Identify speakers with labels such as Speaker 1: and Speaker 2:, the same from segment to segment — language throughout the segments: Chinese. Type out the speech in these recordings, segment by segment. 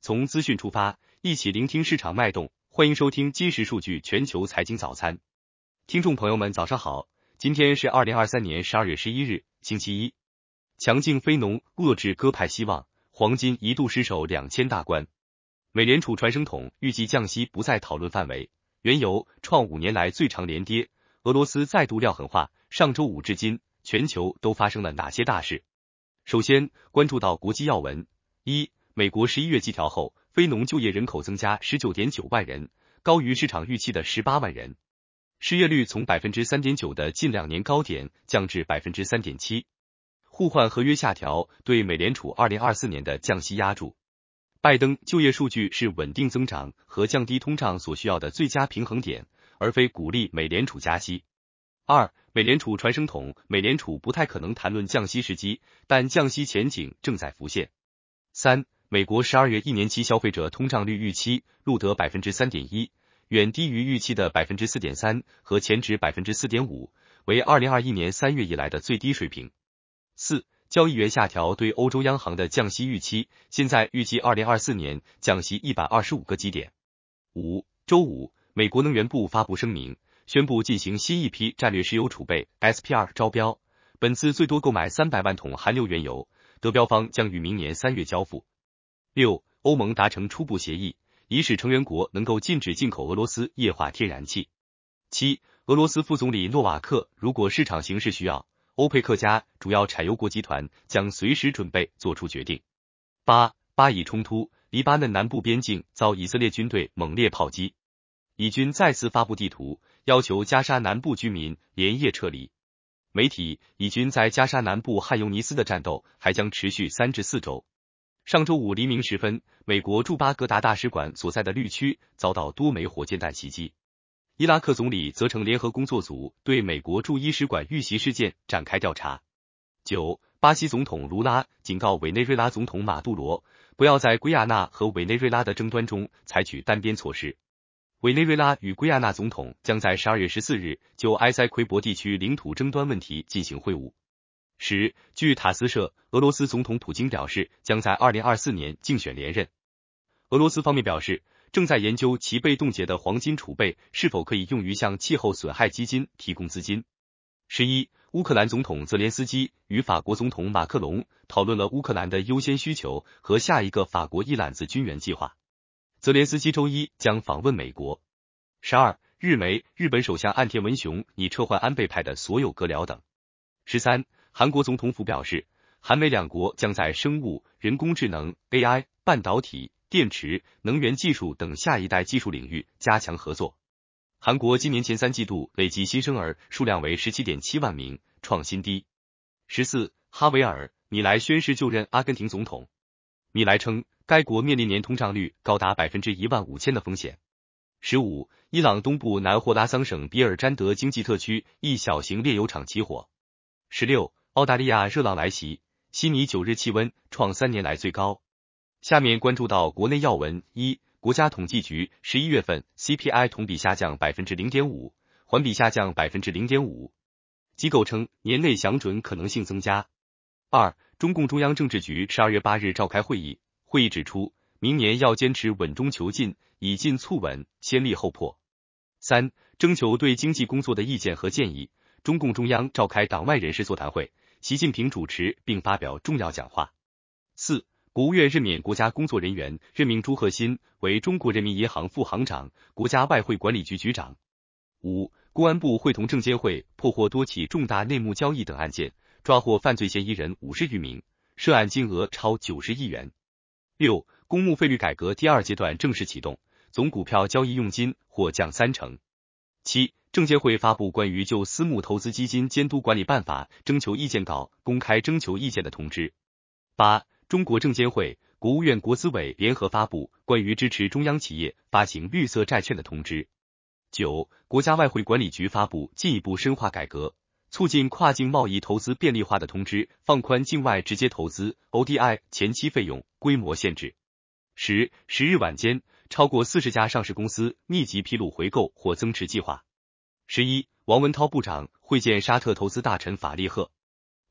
Speaker 1: 从资讯出发，一起聆听市场脉动。欢迎收听今时数据全球财经早餐。听众朋友们早上好，今天是2023年12月11日，星期一。强劲非农遏制鸽派希望，黄金一度失守2000大关。美联储传声筒预计降息不在讨论范围。原油创5年来最长连跌。俄罗斯再度撂狠话，上周五至今，全球都发生了哪些大事？首先关注到国际要闻。美国11月季调后，非农就业人口增加 19.9 万人，高于市场预期的18万人。失业率从 3.9% 的近2年高点降至 3.7%。互换合约下调对美联储2024年的降息压住。拜登就业数据是稳定增长和降低通胀所需要的最佳平衡点，而非鼓励美联储加息。美联储传声筒，美联储不太可能谈论降息时机，但降息前景正在浮现。美国12月1年期消费者通胀率预期录得 3.1%， 远低于预期的 4.3% 和前值 4.5%， 为2021年3月以来的最低水平。交易员下调对欧洲央行的降息预期，现在预计2024年降息125个基点。周五，美国能源部发布声明，宣布进行新一批战略石油储备 SPR 招标，本次最多购买300万桶含硫原油，得标方将于明年3月交付。欧盟达成初步协议，以使成员国能够禁止进口俄罗斯液化天然气。俄罗斯副总理诺瓦克，如果市场形势需要，欧佩克家主要产油国集团将随时准备做出决定。巴以冲突，黎巴嫩南部边境遭以色列军队猛烈炮击，以军再次发布地图，要求加沙南部居民连夜撤离。媒体，以军在加沙南部汉尤尼斯的战斗还将持续3至4周。上周五黎明时分，美国驻巴格达大使馆所在的绿区遭到多枚火箭弹袭击。伊拉克总理责成联合工作组对美国驻伊使馆遇袭事件展开调查。巴西总统卢拉警告委内瑞拉总统马杜罗，不要在圭亚那和委内瑞拉的争端中采取单边措施。委内瑞拉与圭亚那总统将在12月14日就埃塞奎博地区领土争端问题进行会晤。据塔斯社，俄罗斯总统普京表示将在2024年竞选连任。俄罗斯方面表示，正在研究其被冻结的黄金储备是否可以用于向气候损害基金提供资金。乌克兰总统泽连斯基与法国总统马克龙讨论了乌克兰的优先需求和下一个法国一揽子军援计划。泽连斯基周一将访问美国。日媒，日本首相岸田文雄拟撤换安倍派的所有阁僚等。韩国总统府表示，韩美两国将在生物、人工智能、AI、半导体、电池、能源技术等下一代技术领域加强合作。韩国今年前3季度累计新生儿数量为 17.7 万名，创新低。哈维尔·米莱宣誓就任阿根廷总统。米莱称，该国面临年通胀率高达 15000% 的风险。伊朗东部南霍拉桑省比尔詹德经济特区一小型炼油厂起火。澳大利亚热浪来袭，悉尼9日气温创3年来最高。下面关注到国内要闻。国家统计局11月份 CPI 同比下降 0.5%， 环比下降 0.5%。机构称年内降准可能性增加。中共中央政治局12月8日召开会议，会议指出，明年要坚持稳中求进，以进促稳，先立后破。征求对经济工作的意见和建议，中共中央召开党外人士座谈会，习近平主持并发表重要讲话。国务院任免国家工作人员，任命朱鹤新为中国人民银行副行长、国家外汇管理局局长。公安部会同证监会破获多起重大内幕交易等案件，抓获犯罪嫌疑人50余名，涉案金额超90亿元。公募费率改革第2阶段正式启动，总股票交易佣金或降30%。证监会发布关于就私募投资基金监督管理办法征求意见稿公开征求意见的通知。中国证监会、国务院国资委联合发布关于支持中央企业发行绿色债券的通知。国家外汇管理局发布进一步深化改革，促进跨境贸易投资便利化的通知，放宽境外直接投资 ODI 前期费用规模限制。10日晚间，超过40家上市公司密集披露回购或增持计划。王文涛部长会见沙特投资大臣法利赫。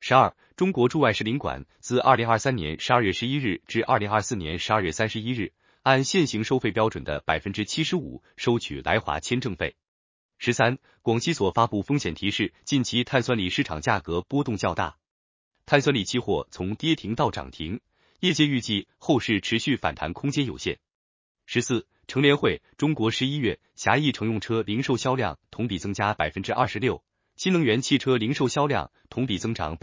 Speaker 1: 中国驻外使领馆自2023年12月11日至2024年12月31日按现行收费标准的 75% 收取来华签证费。13. 广西所发布风险提示，近期碳酸锂市场价格波动较大，碳酸锂期货从跌停到涨停，业界预计后市持续反弹空间有限。14. 乘联会，中国11月狭义乘用车零售销量同比增加 26%， 新能源汽车零售销量同比增长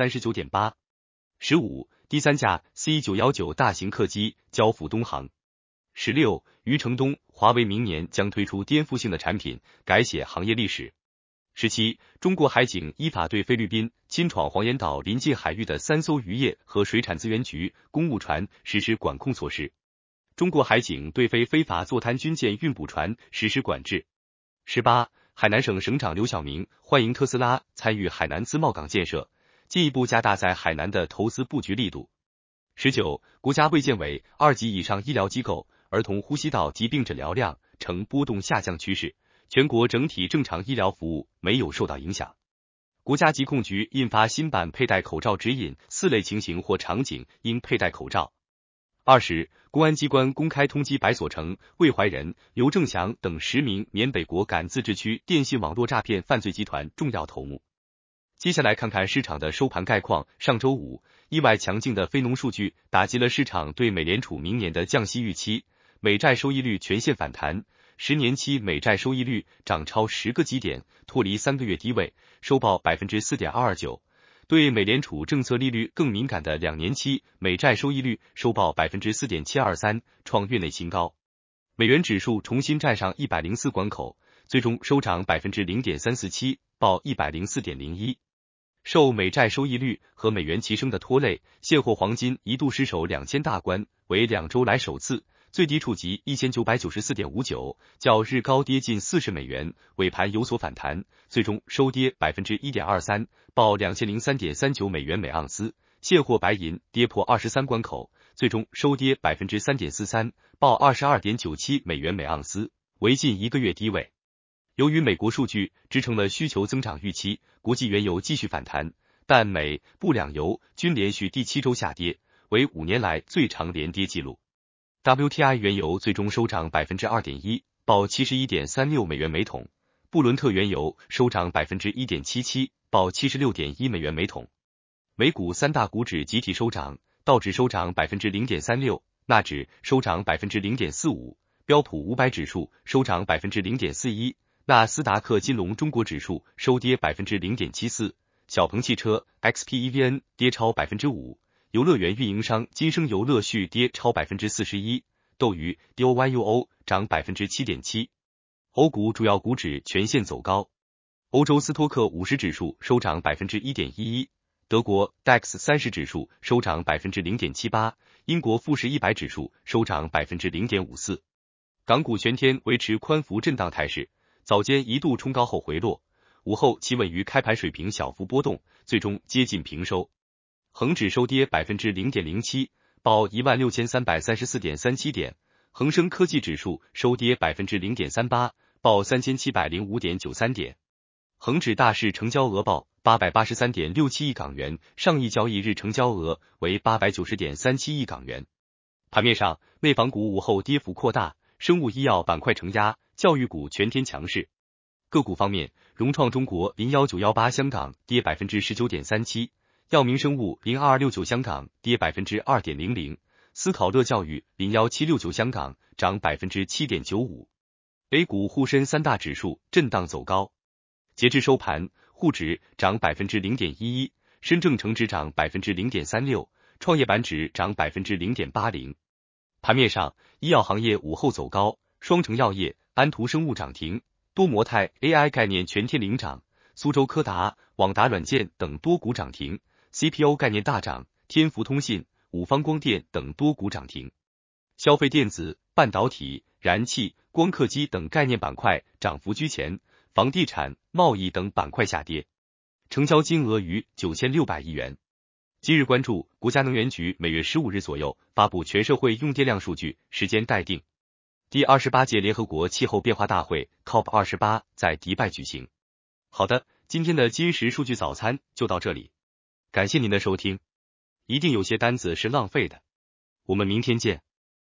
Speaker 1: 39.8%。15. 第3架 C919 大型客机交付东航。16. 余承东，华为明年将推出颠覆性的产品，改写行业历史。17. 中国海警依法对菲律宾侵闯黄岩岛临近海域的3艘渔业和水产资源局公务船实施管控措施。中国海警对非法坐滩军舰运补船实施管制。18. 海南省省长刘晓明欢迎特斯拉参与海南自贸港建设，进一步加大在海南的投资布局力度。19. 国家卫健委2级以上医疗机构儿童呼吸道疾病诊疗量呈波动下降趋势，全国整体正常医疗服务没有受到影响。国家疾控局印发新版佩戴口罩指引，4类情形或场景应佩戴口罩。20. 公安机关公开通缉白所成、魏怀仁、刘正祥等10名缅北果敢自治区电信网络诈骗犯罪集团重要头目。接下来看看市场的收盘概况。上周五，意外强劲的非农数据打击了市场对美联储明年的降息预期，美债收益率全线反弹，10年期美债收益率涨超10个基点，脱离3个月低位，收报 4.229%。对美联储政策利率更敏感的2年期美债收益率收报 4.723%， 创月内新高。美元指数重新站上104关口，最终收涨 0.347%， 报 104.01。受美债收益率和美元齐升的拖累，现货黄金一度失守2000大关，为2周来首次，最低触及 1994.59， 较日高跌近40美元，尾盘有所反弹，最终收跌 1.23%， 报 2003.39 美元每盎司。现货白银跌破23关口，最终收跌 3.43%， 报 22.97 美元每盎司，为近1个月低位。由于美国数据支撑了需求增长预期，国际原油继续反弹，但美、布两油均连续第7周下跌，为5年来最长连跌记录。WTI 原油最终收涨 2.1%， 报 71.36 美元每桶，布伦特原油收涨 1.77%， 报 76.1 美元每桶。美股3大股指集体收涨，道指收涨 0.36%， 纳指收涨 0.45%， 标普500指数收涨 0.41%， 纳斯达克金龙中国指数收跌 0.74%， 小鹏汽车 XPEVN 跌超 5%， 游乐园运营商金生游乐续跌超 41%， 斗鱼 DOYUO 涨 7.7%。 欧股主要股指全线走高，欧洲斯托克50指数收涨 1.11%， 德国 DAX 30指数收涨 0.78%， 英国富时100指数收涨 0.54%。 港股全天维持宽幅震荡态势，早间一度冲高后回落，午后企稳于开盘水平小幅波动，最终接近平收。恒指收跌 0.07%， 报 16,334.37 点，恒生科技指数收跌 0.38%， 报 3,705.93 点。恒指大市成交额报 883.67 亿港元，上一交易日成交额为 890.37 亿港元。盘面上，内房股午后跌幅扩大，生物医药板块承压，教育股全天强势。个股方面，融创中国01918香港跌 19.37%， 药明生物02269香港跌 2.00%， 思考乐教育01769香港涨 7.95%。 A 股沪深三大指数震荡走高，截至收盘，沪指涨 0.11%， 深证成指涨 0.36%， 创业板指涨 0.80%。 盘面上，医药行业午后走高，双成药业、安图生物涨停，多模态 AI 概念全天领涨，苏州科达、网达软件等多股涨停， CPO 概念大涨，天福通信、五方光电等多股涨停。消费电子、半导体、燃气、光刻机等概念板块涨幅居前，房地产、贸易等板块下跌，成交金额逾9600亿元。今日关注，国家能源局每月15日左右发布全社会用电量数据，时间待定。第28届联合国气候变化大会 COP28 在迪拜举行。好的，今天的今时数据早餐就到这里，感谢您的收听。一定有些单子是浪费的，我们明天见。